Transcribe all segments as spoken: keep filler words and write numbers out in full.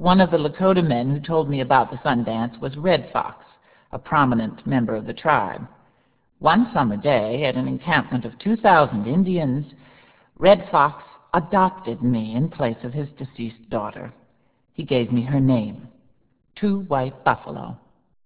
One of the Lakota men who told me about the Sundance was Red Fox, a prominent member of the tribe. One summer day, at an encampment of two thousand Indians, Red Fox adopted me in place of his deceased daughter. He gave me her name, Two White Buffalo.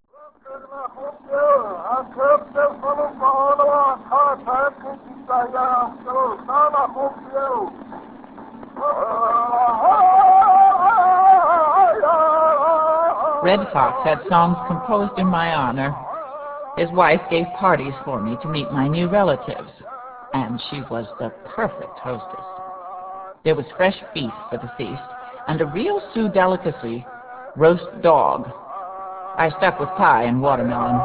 Red Fox had songs composed in my honor. His wife gave parties for me to meet my new relatives, and she was the perfect hostess. There was fresh beef for the feast, and a real Sioux delicacy, roast dog. I stuck with pie and watermelon.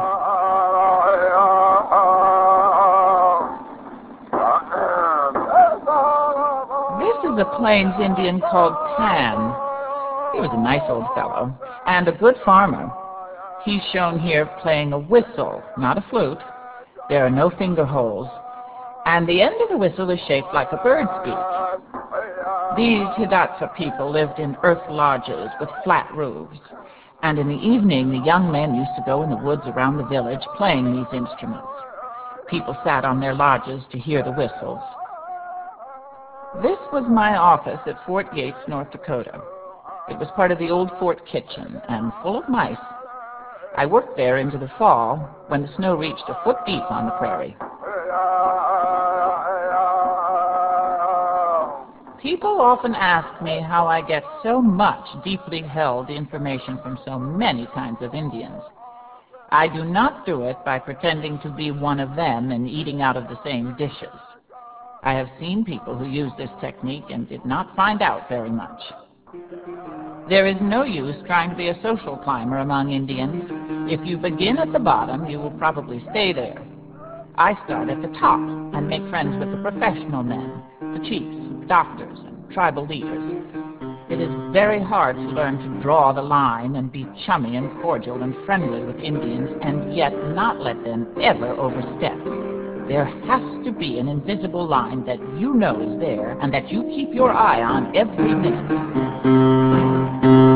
This is a Plains Indian called Pan. He was a nice old fellow, and a good farmer. He's shown here playing a whistle, not a flute. There are no finger holes, and the end of the whistle is shaped like a bird's beak. These Hidatsa people lived in earth lodges with flat roofs, and in the evening the young men used to go in the woods around the village playing these instruments. People sat on their lodges to hear the whistles. This was my office at Fort Yates, North Dakota. It was part of the old fort kitchen and full of mice. I worked there into the fall when the snow reached a foot deep on the prairie. People often ask me how I get so much deeply held information from so many kinds of Indians. I do not do it by pretending to be one of them and eating out of the same dishes. I have seen people who use this technique and did not find out very much. There is no use trying to be a social climber among Indians. If you begin at the bottom, you will probably stay there. I start at the top and make friends with the professional men, the chiefs, doctors, and tribal leaders. It is very hard to learn to draw the line and be chummy and cordial and friendly with Indians and yet not let them ever overstep. There has to be an invisible line that you know is there and that you keep your eye on every minute.